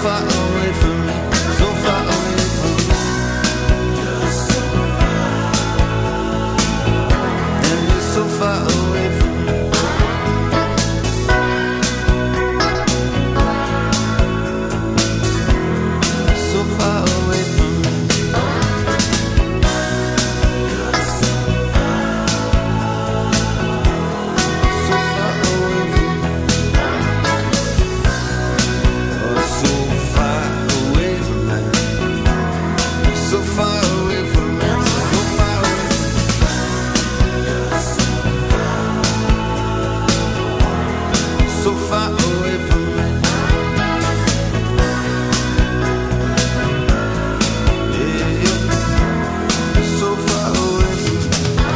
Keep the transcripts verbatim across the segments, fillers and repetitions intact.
far away from me, so far away from me. And you're so far away from me. So far away from me. So far away from me. Oh, so far away from me. So far away from me. So far away from me. So far away from me. So far away from me.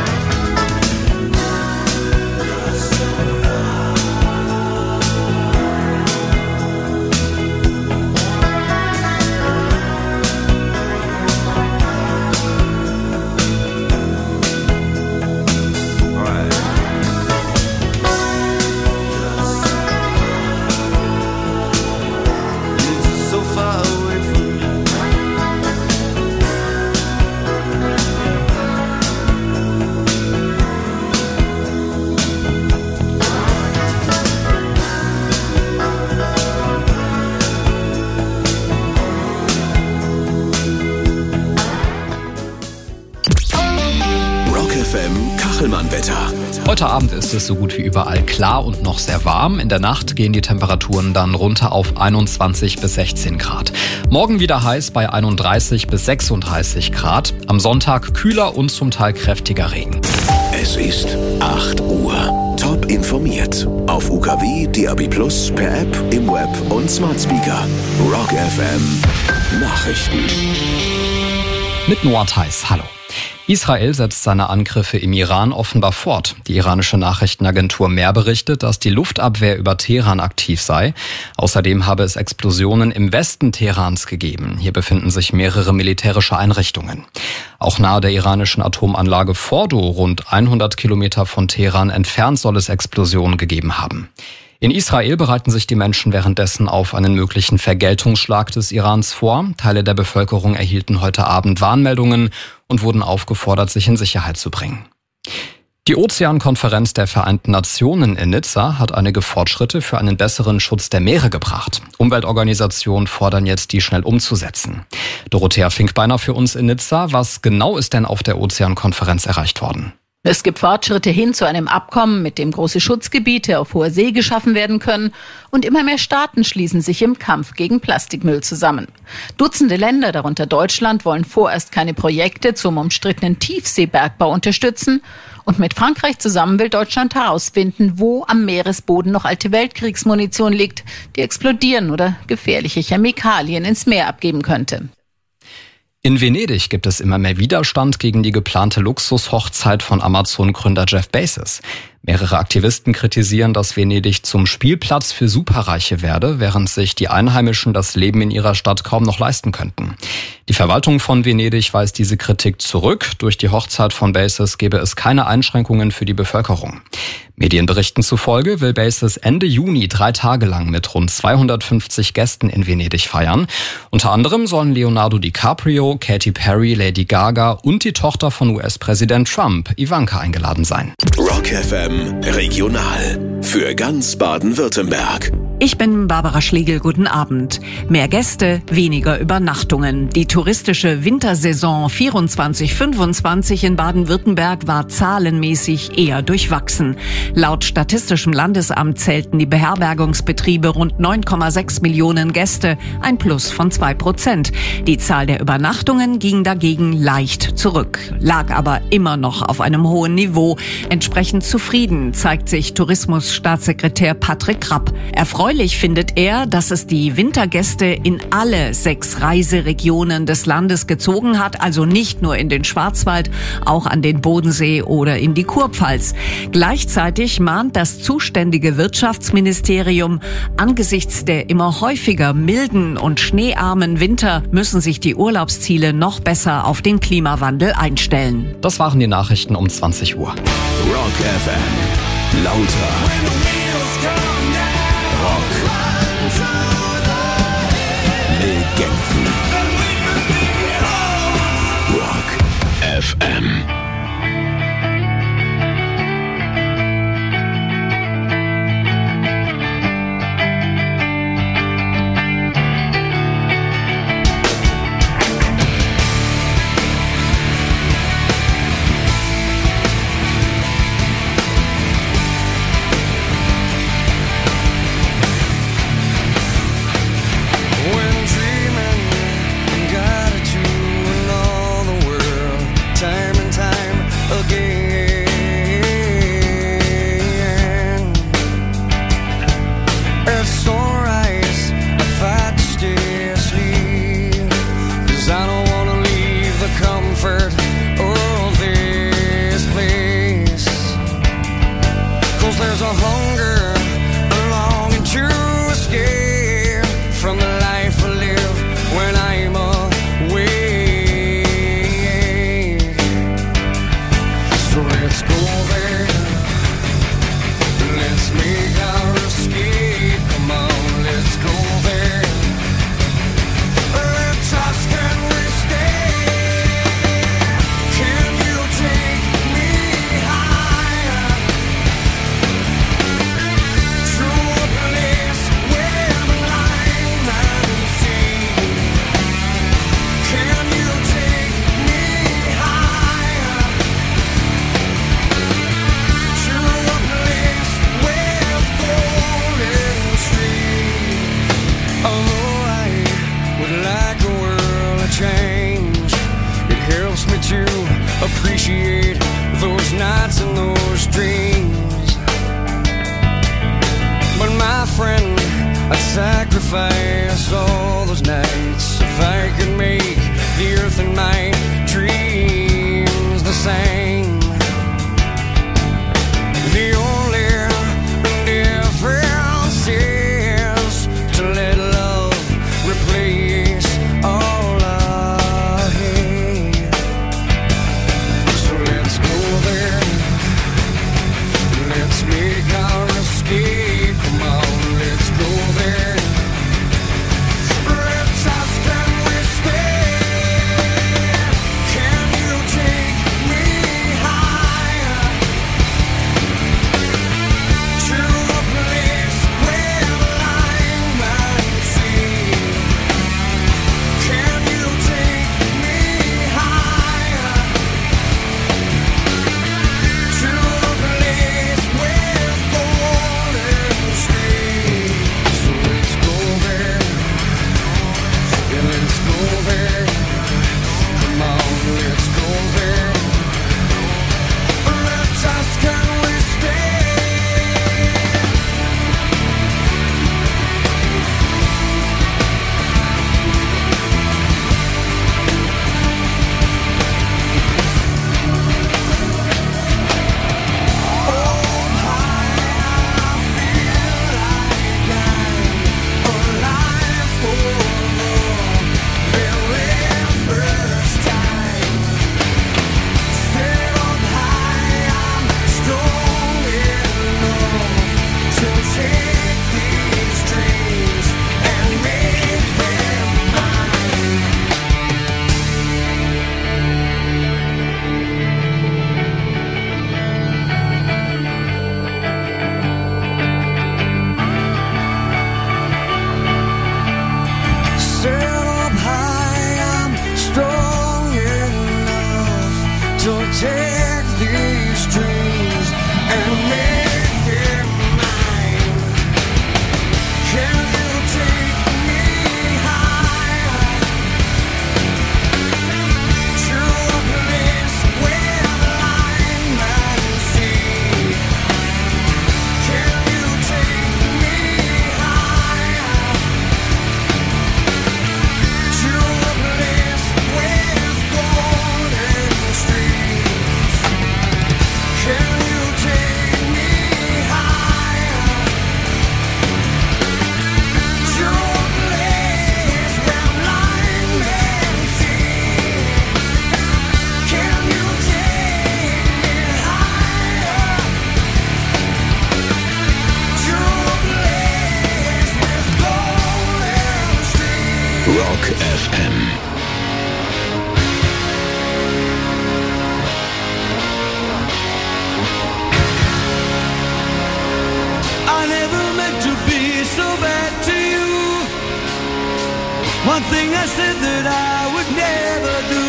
Alright. You're just so far away from me. Rock F M Kachelmann-Wetter. Heute Abend ist es so gut wie überall klar und noch sehr warm. In der Nacht gehen die Temperaturen dann runter auf einundzwanzig bis sechzehn Grad. Morgen wieder heiß bei einunddreißig bis sechsunddreißig Grad. Am Sonntag kühler und zum Teil kräftiger Regen. Es ist acht Uhr. Top informiert. Auf U K W, D A B Plus, per App, im Web und Smart Speaker. Rock F M Nachrichten. Mit Noah Theis, hallo. Israel setzt seine Angriffe im Iran offenbar fort. Die iranische Nachrichtenagentur Mehr berichtet, dass die Luftabwehr über Teheran aktiv sei. Außerdem habe es Explosionen im Westen Teherans gegeben. Hier befinden sich mehrere militärische Einrichtungen. Auch nahe der iranischen Atomanlage Fordo, rund hundert Kilometer von Teheran entfernt, soll es Explosionen gegeben haben. In Israel bereiten sich die Menschen währenddessen auf einen möglichen Vergeltungsschlag des Irans vor. Teile der Bevölkerung erhielten heute Abend Warnmeldungen und wurden aufgefordert, sich in Sicherheit zu bringen. Die Ozeankonferenz der Vereinten Nationen in Nizza hat einige Fortschritte für einen besseren Schutz der Meere gebracht. Umweltorganisationen fordern jetzt, die schnell umzusetzen. Dorothea Finkbeiner für uns in Nizza. Was genau ist denn auf der Ozeankonferenz erreicht worden? Es gibt Fortschritte hin zu einem Abkommen, mit dem große Schutzgebiete auf hoher See geschaffen werden können, und immer mehr Staaten schließen sich im Kampf gegen Plastikmüll zusammen. Dutzende Länder, darunter Deutschland, wollen vorerst keine Projekte zum umstrittenen Tiefseebergbau unterstützen, und mit Frankreich zusammen will Deutschland herausfinden, wo am Meeresboden noch alte Weltkriegsmunition liegt, die explodieren oder gefährliche Chemikalien ins Meer abgeben könnte. In Venedig gibt es immer mehr Widerstand gegen die geplante Luxushochzeit von Amazon-Gründer Jeff Bezos. Mehrere Aktivisten kritisieren, dass Venedig zum Spielplatz für Superreiche werde, während sich die Einheimischen das Leben in ihrer Stadt kaum noch leisten könnten. Die Verwaltung von Venedig weist diese Kritik zurück. Durch die Hochzeit von Bezos gebe es keine Einschränkungen für die Bevölkerung. Medienberichten zufolge will Bezos Ende Juni drei Tage lang mit rund zweihundertfünfzig Gästen in Venedig feiern. Unter anderem sollen Leonardo DiCaprio, Katy Perry, Lady Gaga und die Tochter von U S-Präsident Trump, Ivanka, eingeladen sein. Rock F M Regional. Für ganz Baden-Württemberg. Ich bin Barbara Schlegel, guten Abend. Mehr Gäste, weniger Übernachtungen. Die touristische Wintersaison vierundzwanzig fünfundzwanzig in Baden-Württemberg war zahlenmäßig eher durchwachsen. Laut Statistischem Landesamt zählten die Beherbergungsbetriebe rund neun Komma sechs Millionen Gäste, ein Plus von zwei Prozent. Die Zahl der Übernachtungen ging dagegen leicht zurück, lag aber immer noch auf einem hohen Niveau. Entsprechend zufrieden zeigt sich Tourismusstaatssekretär Patrick Rapp. Erfreulich findet er, dass es die Wintergäste in alle sechs Reiseregionen des Landes gezogen hat, also nicht nur in den Schwarzwald, auch an den Bodensee oder in die Kurpfalz. Gleichzeitig mahnt das zuständige Wirtschaftsministerium, angesichts der immer häufiger milden und schneearmen Winter müssen sich die Urlaubsziele noch besser auf den Klimawandel einstellen. Das waren die Nachrichten um zwanzig Uhr. Rock F M. Lauter. Rock. Legenden. Rock F M. Appreciate those nights and those dreams. But my friend, I'd sacrifice all those nights if I could make the earth and my dreams the same. The only difference is to let love replace all I hate. So let's go there. Let's make our escape. Come on, let's go there. Rock F M. I never meant to be so bad to you. One thing I said that I would never do.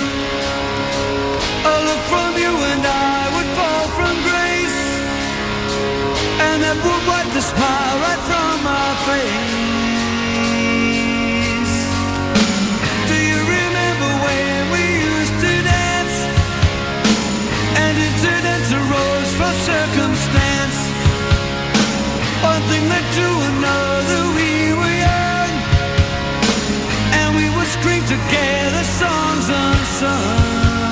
A look from you and I would fall from grace, and that would wipe the smile right from my face. Do you remember when we used to dance, and incidents arose from circumstance? One thing led to another, we were young, and we would scream together songs unsung.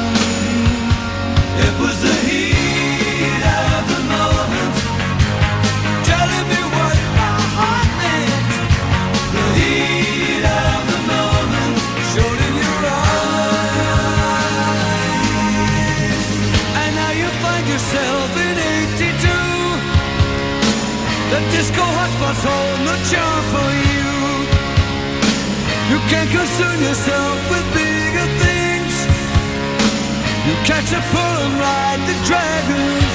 It was the heat of the moment, telling me what my heart meant. The heat of the moment showed in your eyes. And now you find yourself in eighty-two. The disco hotspots hold no charm for you. You can't concern yourself with bigger things. You catch a pull and ride the dragon's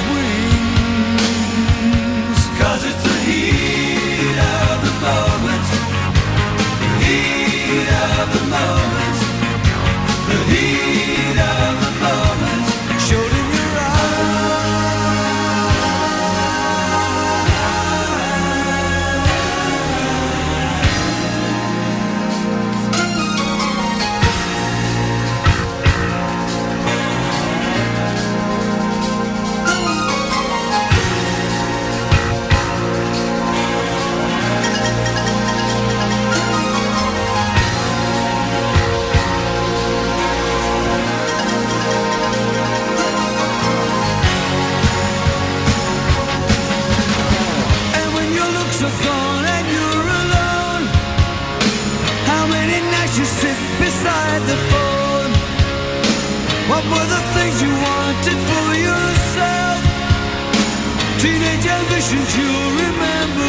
wings. Cause it's the heat of the moment. The heat of the moment. The heat of the moment showed in your are gone and you're alone. How many nights you sit beside the phone? What were the things you wanted for yourself? Teenage ambitions you'll remember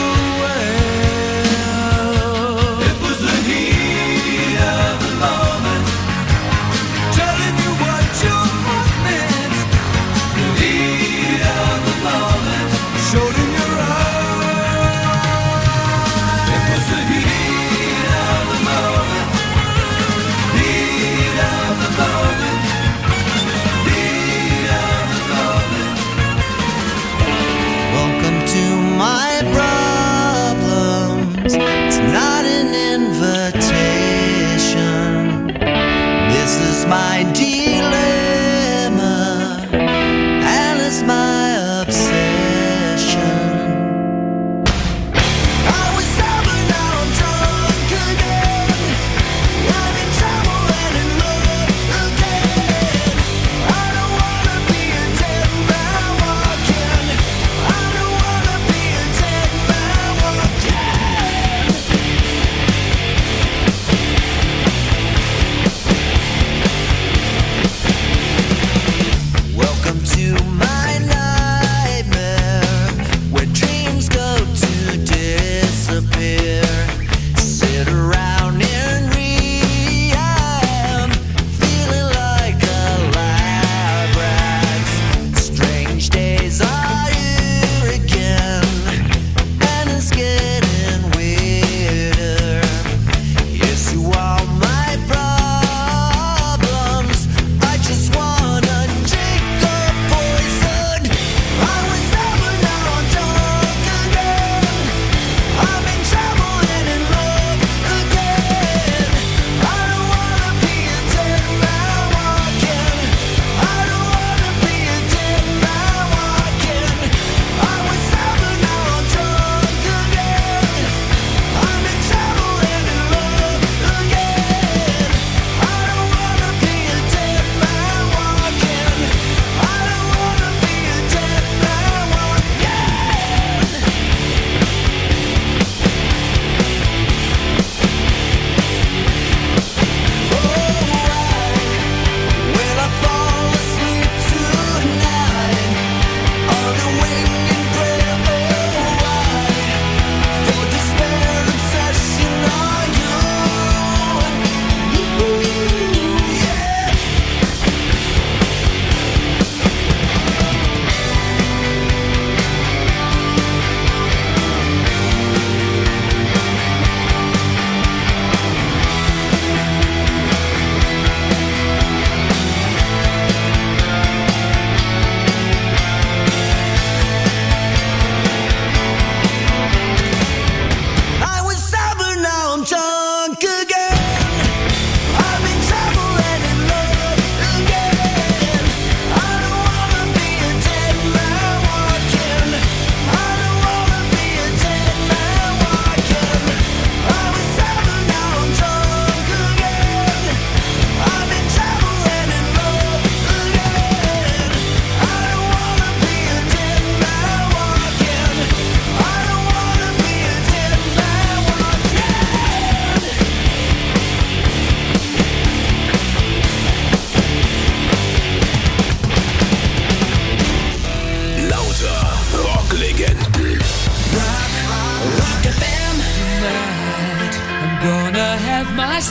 well. It was the heat of the moment, telling you what your heart meant. The heat of the moment showed in your eyes. My bride.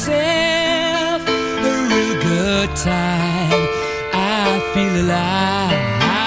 myself a real good time. I feel alive,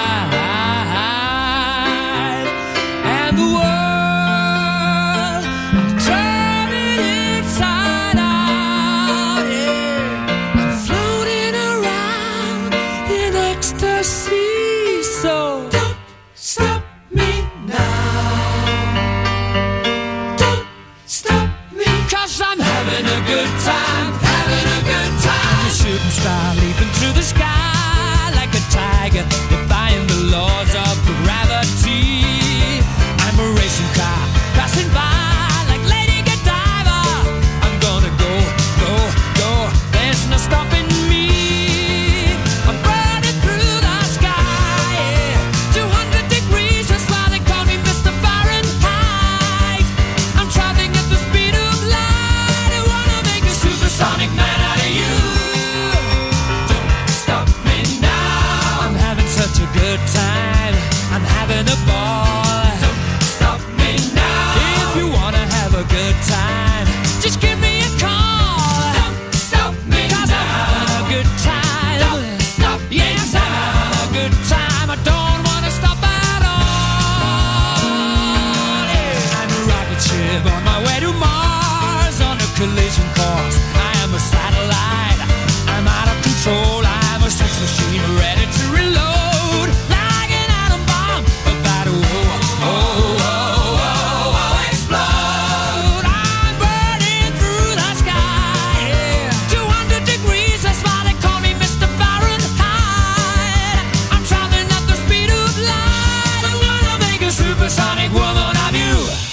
and the world, I'm turning inside out, yeah. I'm floating around in ecstasy, so don't stop me now. Don't stop me, 'cause I'm having a good time, having a good time. I'm a shooting star leaping through the sky like a tiger, defying the laws of gravity. I'm a racing car passing by like Lady Godiva. I'm gonna go, go, go, there's no stopping me. I'm burning through the sky, yeah. two hundred degrees, that's why they call me Mister Fahrenheit. I'm traveling at the speed of light. I wanna make a supersonic man out of you. Don't stop me now. I'm having such a good time, I'm having a ball. Don't stop me now. If you wanna have a good time, just give me a call. Don't stop me 'cause now. I'm having a good time. Don't stop me yes, now. I'm having a good time. I don't wanna stop at all. Yeah. I'm a rocket ship on my way to Mars on a collision course. I am a satellite. I'm out of control. I'm a sex machine ready to reload like an atom bomb about to oh, oh, oh, oh, oh, explode. I'm burning through the sky, yeah. two hundred degrees, that's why they call me Mister Fahrenheit. I'm traveling at the speed of light. I wanna make a supersonic woman of you.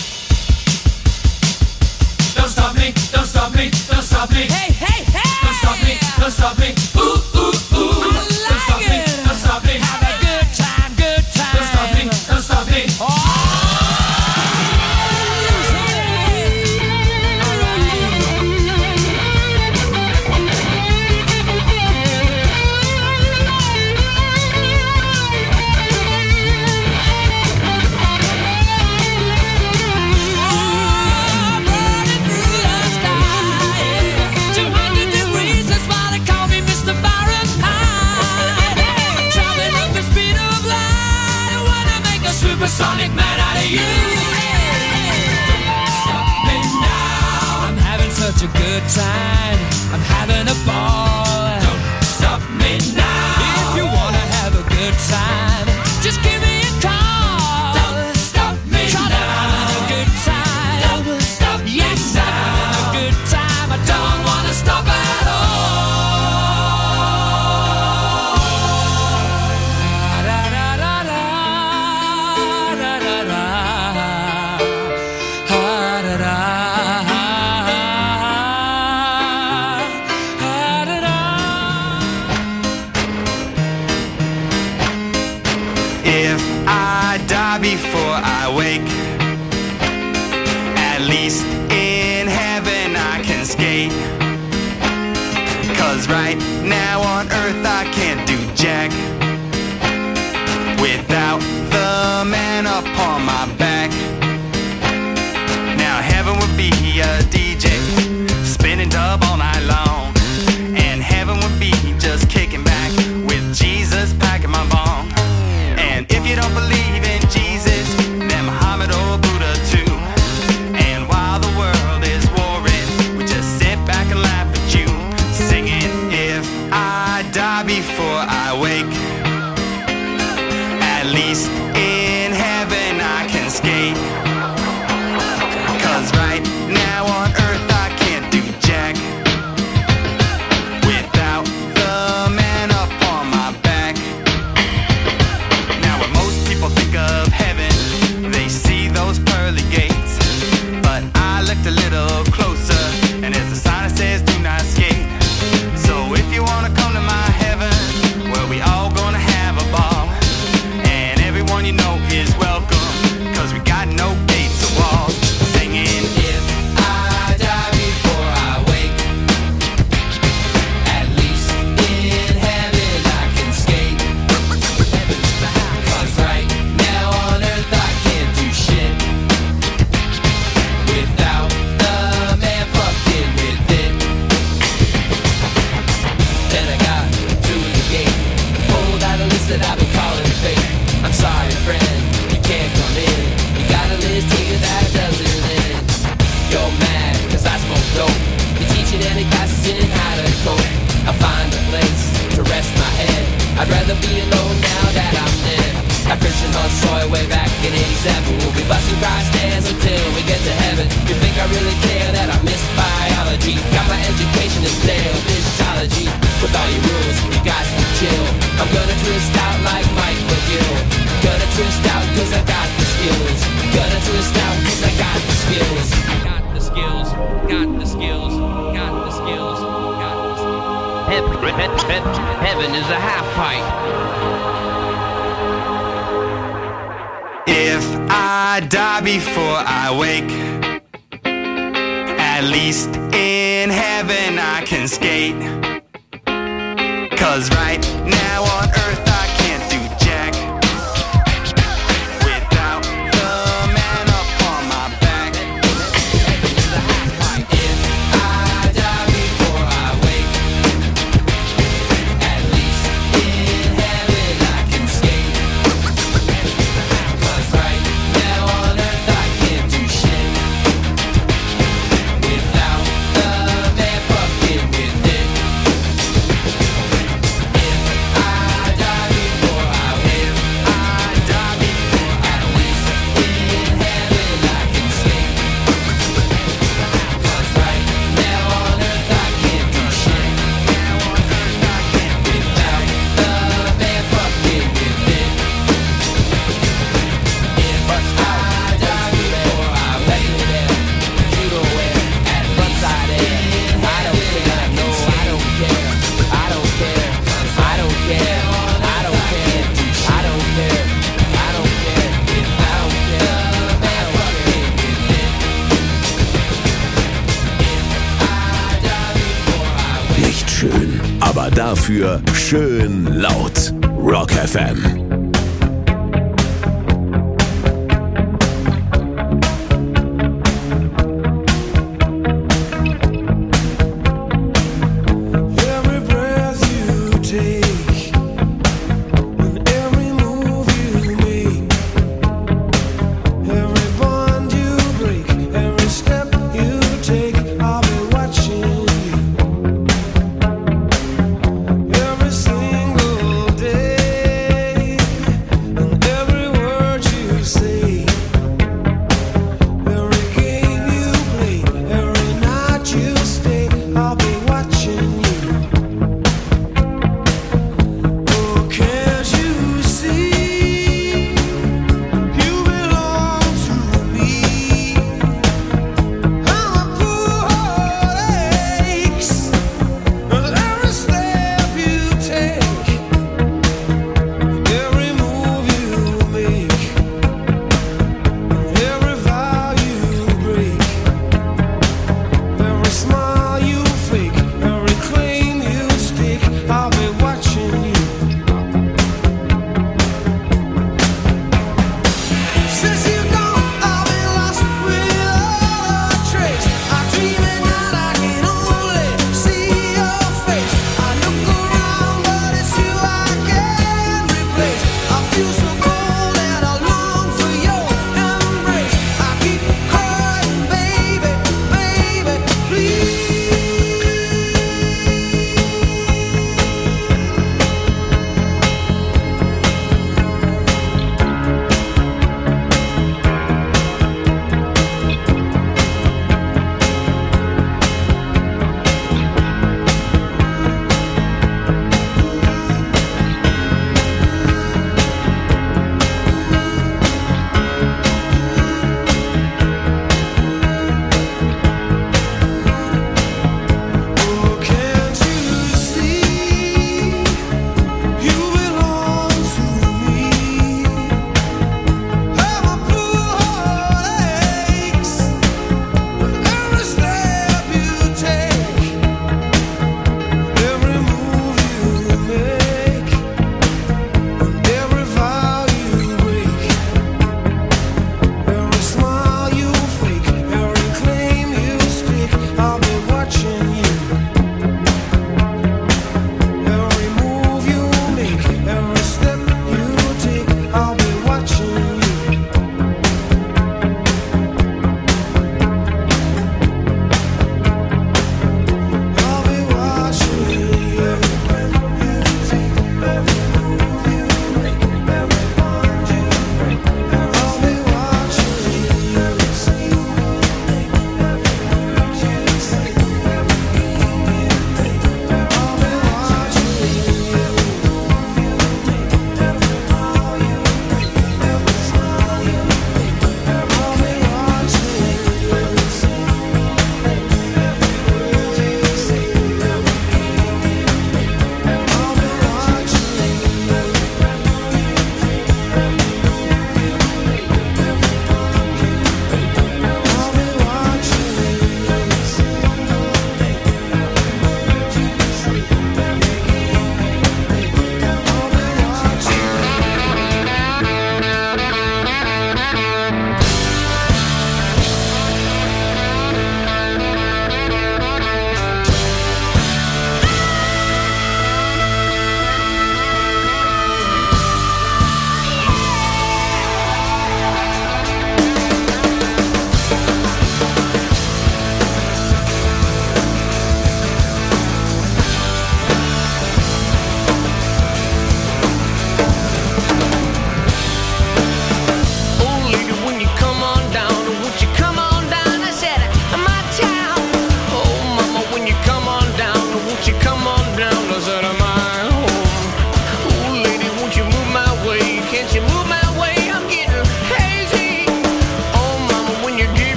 Don't stop me, don't stop me, don't stop me. Hey, hey, hey! Don't stop me, don't stop me. Ooh, ooh, ooh. Don't stop me, don't stop me. Have a good time, good time. Don't stop me, don't stop me. Oh! Burning through the sky, two hundred degrees, that's why they call me Mister Fahrenheit. I'm traveling at the speed of light. I wanna make a supersonic man out of you. Don't stop me now. I'm having such a good time, I'm having a ball. Don't stop me now. If you wanna have a good time, just give me a call. Don't stop me 'cause now. I'm having a good time. Don't stop me yes, now. I'm having a good time. I don't wanna stop at all. Da, da, da, da, da, da, da. Ah, da, da. Ah, da, da. If I die before I wake, at least in heaven I can skate. 'Cause right now on earth I can't do jack without the man upon my back. Now heaven would be a D J spinning dub all night long, and heaven would be just kicking back with Jesus packing my bong. And if you don't believe in Jesus, then Muhammad or Buddha too. And while the world is warring, we just sit back and laugh at you, singing, if I die before I wake, at least in heaven I can skate. 'Cause right now on earth I can't do jack until we get to heaven. You think I really care that I miss biology? Got my education in stale physiology. With all your rules, you got to chill. I'm gonna twist out like Mike McGill. Gonna twist out cause I got the skills. Gonna twist out cause I got the skills. Got the skills, got the skills, got the skills, got the skills. Heaven, heaven is a half pipe. If I die before I wake, at least in heaven I can skate. Cause right now on earth I can't do jack without the man up on my back. If I die before I wake, at least in heaven I can skate. Cause right now on earth I can't do shit without the man fucking with it. If I die before I wake, I die before at least in heaven I can skate. Cause right now on earth I can't do shit without the man fucking with it. If I die before I wake, judo wear at frontside air. I don't care, no, I don't care, I don't care, I don't care, I don't care, I don't care, I don't care, I don't care, man fucking with it. If I die before I wake. Nicht schön, aber dafür schön laut. Rock F M. Every breath you take and every move you make, every bond you break, every step you take, I'll be watching you. Every single day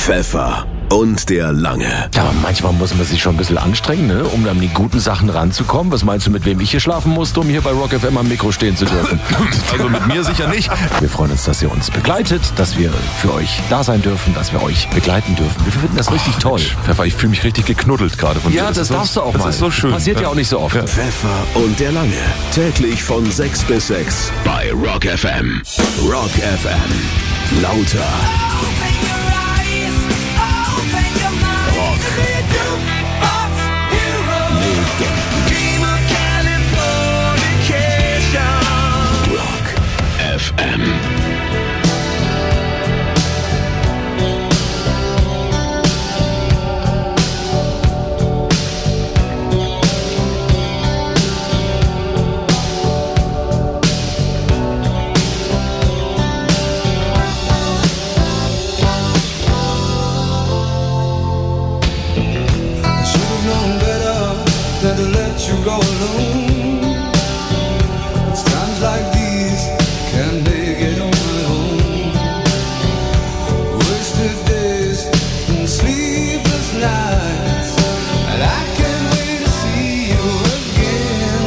Pfeffer und der Lange. Ja, manchmal muss man sich schon ein bisschen anstrengen, ne, um an die guten Sachen ranzukommen. Was meinst du, mit wem ich hier schlafen musste, um hier bei Rock F M am Mikro stehen zu dürfen? Also mit mir sicher nicht. Wir freuen uns, dass ihr uns begleitet, dass wir für euch da sein dürfen, dass wir euch begleiten dürfen. Wir finden das richtig toll. Mensch, Pfeffer, ich fühle mich richtig geknuddelt gerade von dir. Ja, das, das darfst so, du auch das mal. Das ist so schön. Das passiert ja, ja auch nicht so oft. Ja. Pfeffer und der Lange. Täglich von sechs bis sechs bei Rock F M. Rock F M. Lauter. Rock F M. To let you go alone. It's times like these can't make it on my own. Wasted days and sleepless nights, and I can't wait to see you again.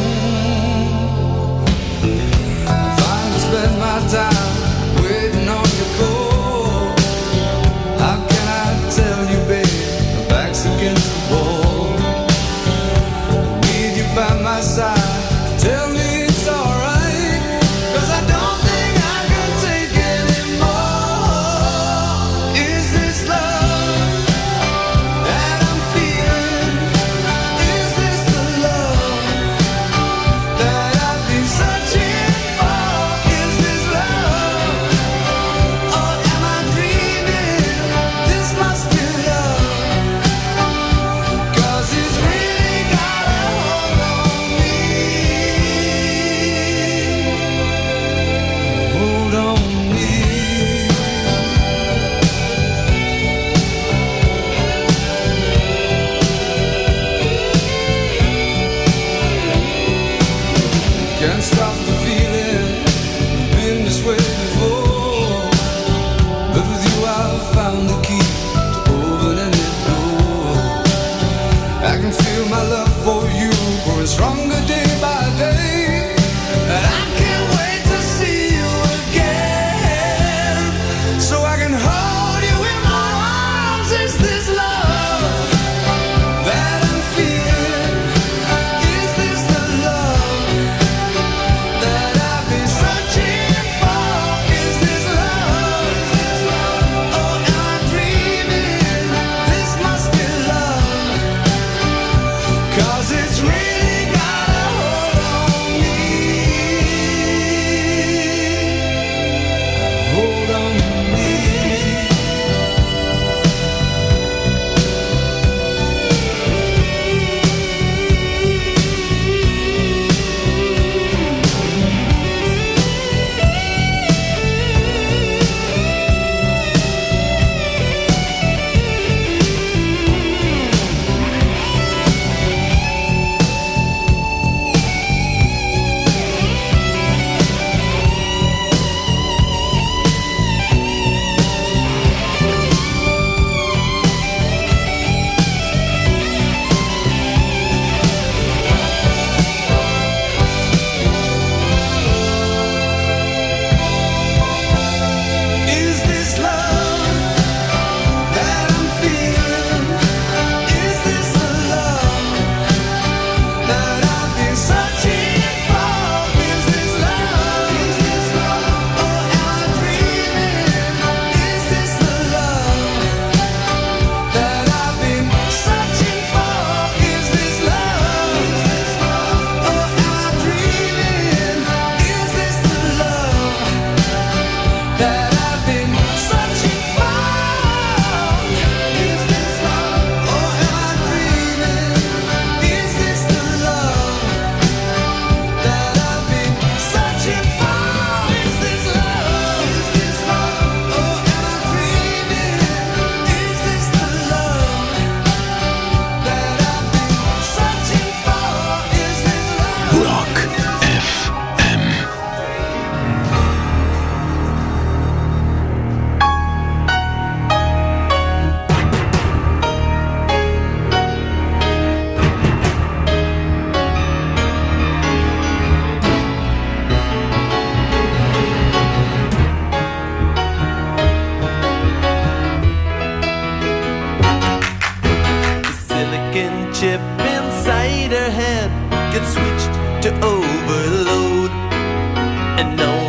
I finally spend my time waiting on your call. How can I tell you, babe, my back's against the wall. By my side, tell me it's alright.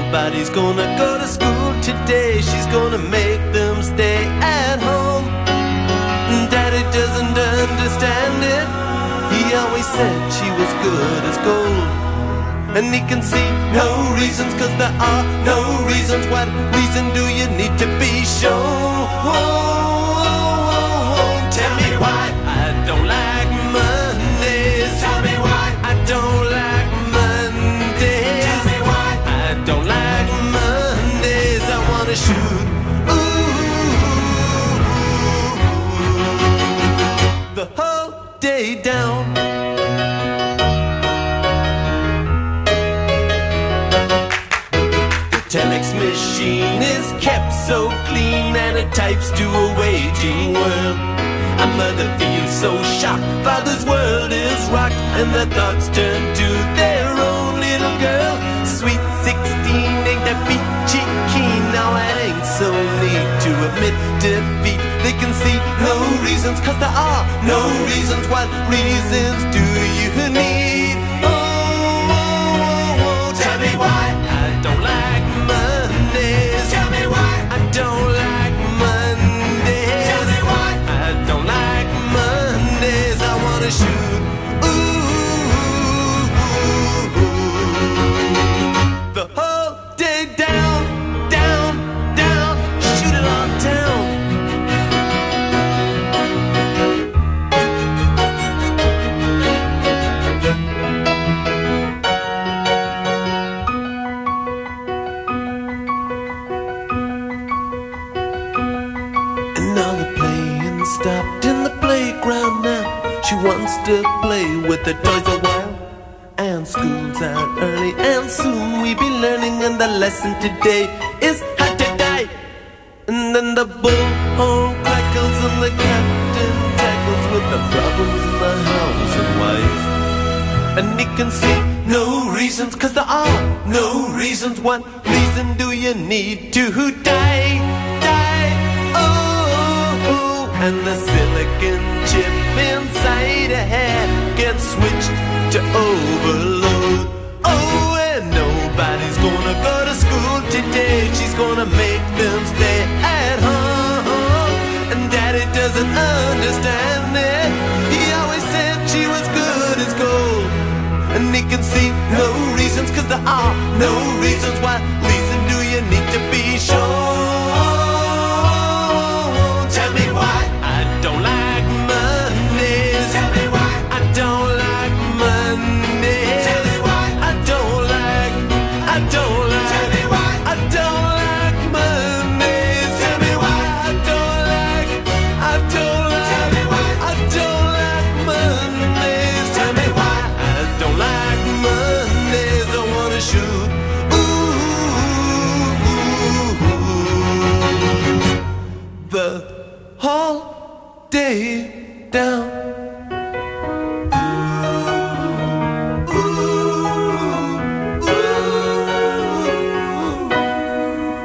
nobody's gonna go to school today. She's gonna make them stay at home. Daddy doesn't understand it. He always said she was good as gold. And he can see no reasons, cause there are no reasons. What reason do you need to be shown? Tell me why I don't like Mondays. Tell me why I don't like Mondays. Tell me why I don't like Mondays. I wanna shoot ooh, the whole day down. Telex machine is kept so clean and it types to a waging world. A mother feels so shocked, father's world is rocked, and their thoughts turn to their own little girl. Sweet sixteen ain't that peachy keen. Now it ain't so neat to admit defeat. They can see no reasons, cause there are no reasons. What reasons do you need? Oh, oh, oh, oh. Tell me why I don't like Mondays. Tell me why I don't like Mondays. Tell me why I don't like Mondays. I wanna shoot ooh, the whole day down, down, down. Shoot it on town. Stopped in the playground now. She wants to play with the toys a while. And school's out early and soon we be learning. And the lesson today is how to die. And then the bullhorn crackles and the captain tackles with the problems in the house and wife. And he can see no reasons, cause there are no reasons. What reason do you need to die? Die, oh. And the silicon chip inside her head gets switched to overload. Oh, and nobody's gonna go to school today. She's gonna make them stay at home. And daddy doesn't understand it. He always said she was good as gold. And he can see no reasons, cause there are no reasons. What reason do you need to be sure? Tell me why I don't like Mondays. Tell me why I don't like Mondays. Tell me why I don't like, I don't like. Tell me why I don't like Mondays. Tell me why I don't like, I don't like. Tell me why I don't like Mondays. Tell me why I don't like Mondays. I wanna shoot ooh, the whole day down. Ooh, ooh, ooh.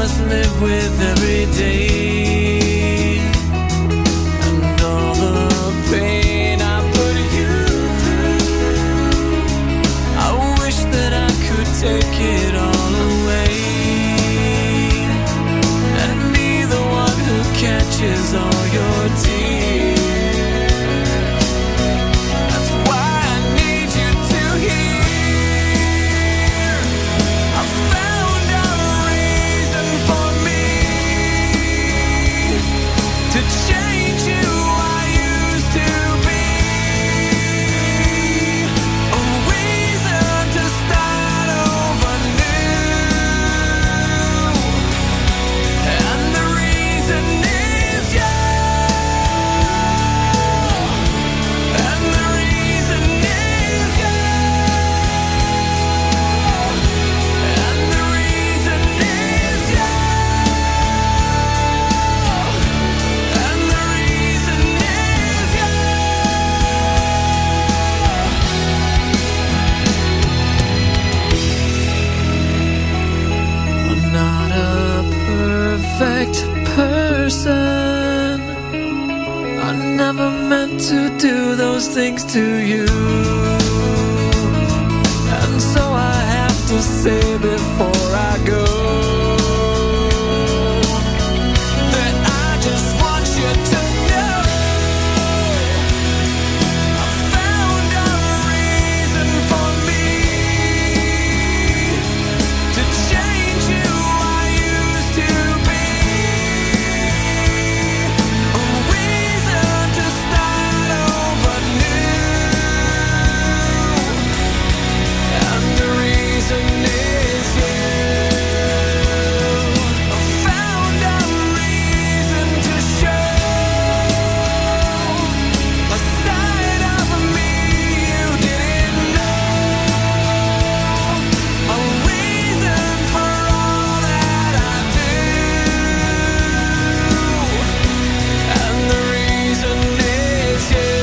must live with every day, and all the pain I put you through. I wish that I could take it all away and be the one who catches all your tears. That's why I need you to hear. I found a reason for me to change who I used to be. A reason to start over new. And the reason is you. And the reason is you. And the reason is you. And the reason is you. I'm not a perfect person. I never meant to do those things to you. And so I have to say before I go that I just want you to know I found a reason for me to change who I used to be. A reason to start over new. And the reason is you. I found a reason to show a side of me you didn't know. A reason for all that I do. And the reason is you.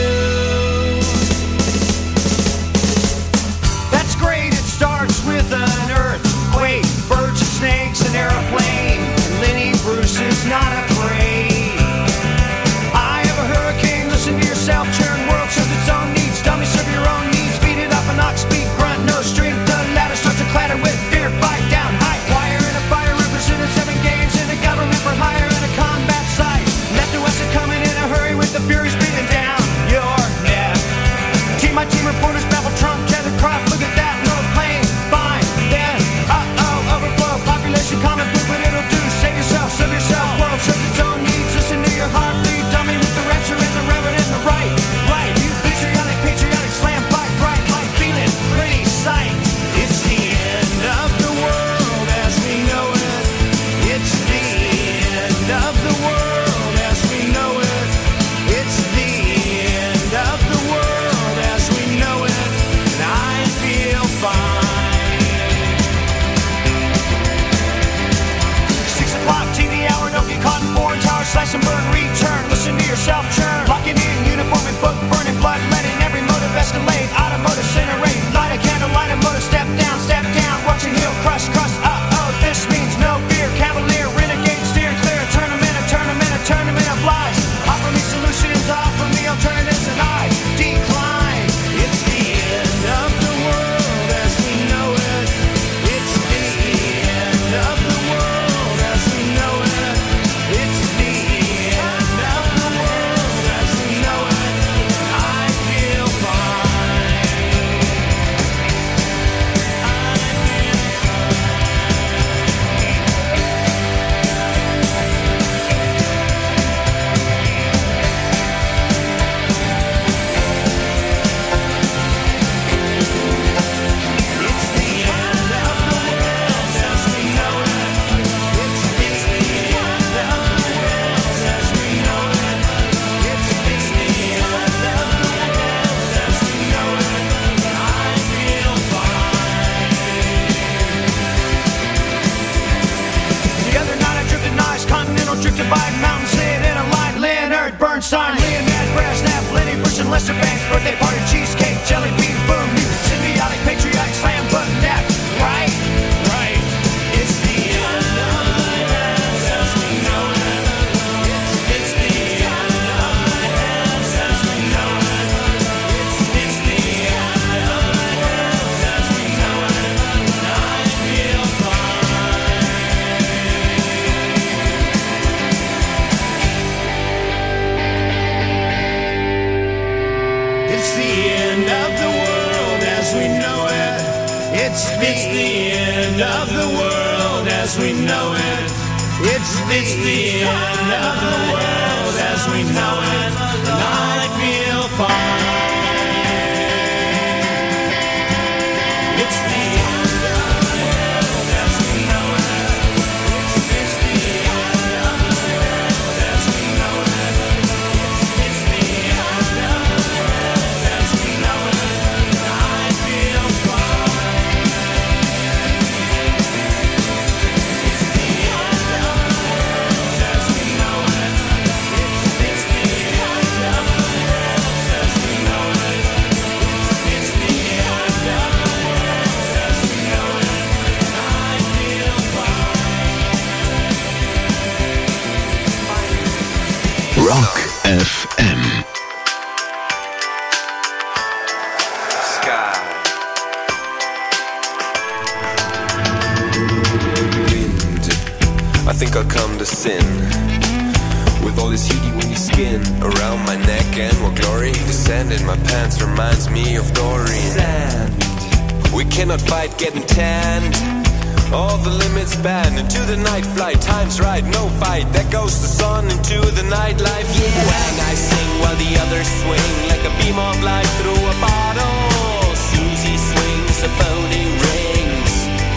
That's great, it starts with an earthquake, birds and snakes, an airplane. Lenny Bruce is not afraid. I have a hurricane, listen to yourself, churn, world serves its own needs. Dummy, serve your own needs, beat it up an ox, speed, grunt, no strength. The ladder starts to clatter with fear, fight down, high wire in a fire, represented seven games in a government for hire in a combat site. Left to west are coming in a hurry with the furies beating down your neck. Team by team reporters babble Trump, tether crop, look at that, no plane, fine, then, uh-oh, overflow, population common poop, what it'll do, save yourself, serve yourself, world serves its own needs, listen to your heart, lead, dummy with the rapture and the reverend and the right, right, you patriotic, patriotic, slam, fight, bright, light, feeling, pretty sight, it's the end of the world as we know it, it's the end of the world as we know it, it's the end of the world as we know it, and I feel fine. Six o'clock T V hour, don't get caught in foreign tower, slash and burn, return, listen to yourself, churn, locking in, uniform and book, burning blood, letting every motive escalate, automotive incinerate, light a candle, light a motor, step down, step down, watching heel crush, crush, uh-oh, this means no fear, cavalier, renegade, steer clear, a tournament, a tournament, a tournament of lies, offer me solutions, offer me alternatives, and I decline, it's the end of the world as we know it, it's the end of the world as we know it, it's the end of the world as we know it, I feel fine. Bernstein, Leonard, Brasnap, Lenny Bruce, and Lester Banks, birthday party, cheesecake, jelly bean, boom, you symbiotic, patriotic, slam button, that, right, right, it's the end of end of the world as we know it. It's the, it's the end of the world as we know it. And I feel fine. It's the end of the world as we know it. It's the end of the world as we know it. It's the end of the world as we know it. And I feel fine. It's the end of the world as we know it. It's the end of the world as we know it. It's the end of the world as we know it. And I feel fine. Rock F M. Sky. Wind. I think I'll come to sin. With all this heaty windy skin around my neck and more glory. The sand in my pants reminds me of Doreen. Sand. We cannot fight getting tanned. All the limits banned. Into the night flight, time's right, no fight. There goes the sun into the nightlife, yeah. Wang, I sing while the others swing like a beam of light through a bottle. Susie swings the phony rings.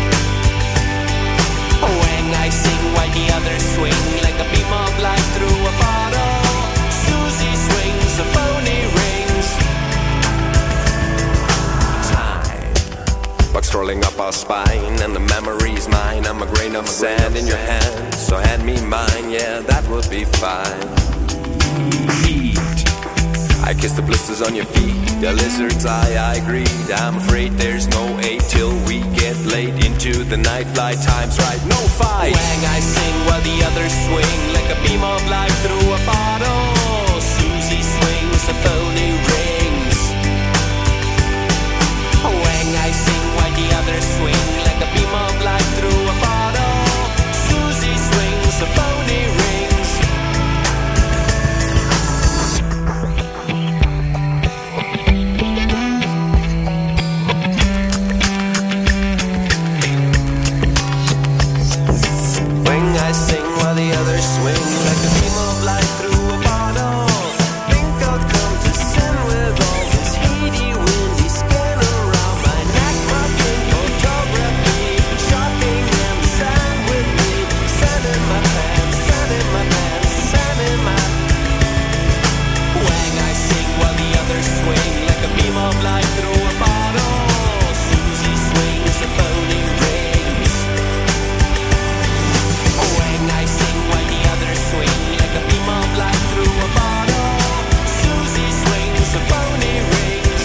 Wang, I sing while the others swing like a beam of light through a bottle. Susie swings the phony rings. Time, bugs rolling up our spine, and the memory's mine. I'm a grain of sand in your hand, so hand me mine, yeah, that will be fine. Heat, I kiss the blisters on your feet. The lizard's eye, I agree. I'm afraid there's no aid till we get late into the night flight. Time's right, no fight. Wang, I sing while the others swing like a beam of light through a bottle. Susie swings the phony rings. Wang, I sing while the others swing like a beam of light through a bottle. Susie swings the phony rings. Wang, I sing while the others swing like a beam of light through a bottle. Think I'll come to sin with all this heaty, windy skin around my neck. My pink photography, shopping in the sand with me. Sand in my pants, sand in my pants, sand in my. Wang, I sing while the others swing like a beam of light through a bottle. Susie swings the phony rings. Wang, I sing while the others swing like a beam of light through a bottle. Susie swings the phony rings.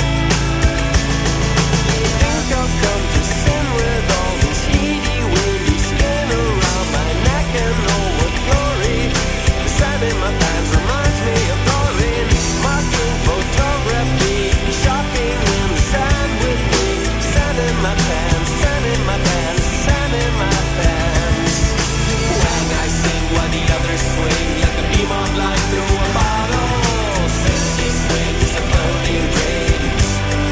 Think I'll come to sin with all this heaty, windy skin around my neck and oh what glory. The sand in my pants reminds me of Doreen. Marking photography, shopping in the sand with me. Sand in my pants, sand in my pants, sand in my pants. Wang, I sing while the others swing like a beam of light through a bottle. Susie swings the phony rings.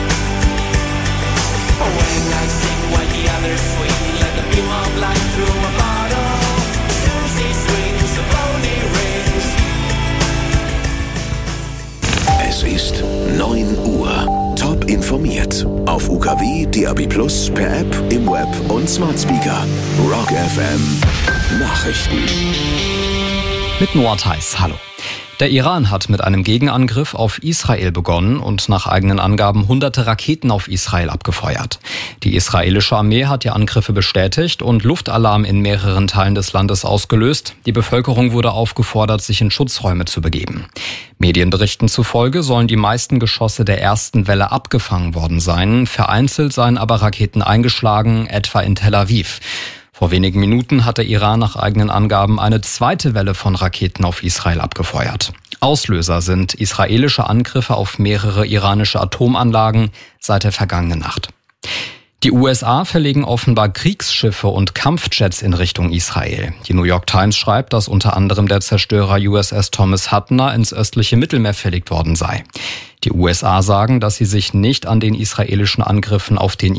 Wang, I sing while the others swing like a beam of light through a bottle. Susie swings the phony rings. Es ist neun Uhr. Top informiert. Auf U K W, D A B Plus, per App, im Web und Smart Speaker. Rock F M. Nachrichten. Mit Noah Theis, hallo. Der Iran hat mit einem Gegenangriff auf Israel begonnen und nach eigenen Angaben hunderte Raketen auf Israel abgefeuert. Die israelische Armee hat die Angriffe bestätigt und Luftalarm in mehreren Teilen des Landes ausgelöst. Die Bevölkerung wurde aufgefordert, sich in Schutzräume zu begeben. Medienberichten zufolge sollen die meisten Geschosse der ersten Welle abgefangen worden sein. Vereinzelt seien aber Raketen eingeschlagen, etwa in Tel Aviv. Vor wenigen Minuten hat der Iran nach eigenen Angaben eine zweite Welle von Raketen auf Israel abgefeuert. Auslöser sind israelische Angriffe auf mehrere iranische Atomanlagen seit der vergangenen Nacht. Die U S A verlegen offenbar Kriegsschiffe und Kampfjets in Richtung Israel. Die New York Times schreibt, dass unter anderem der Zerstörer U S S Thomas Hutner ins östliche Mittelmeer verlegt worden sei. Die U S A sagen, dass sie sich nicht an den israelischen Angriffen auf den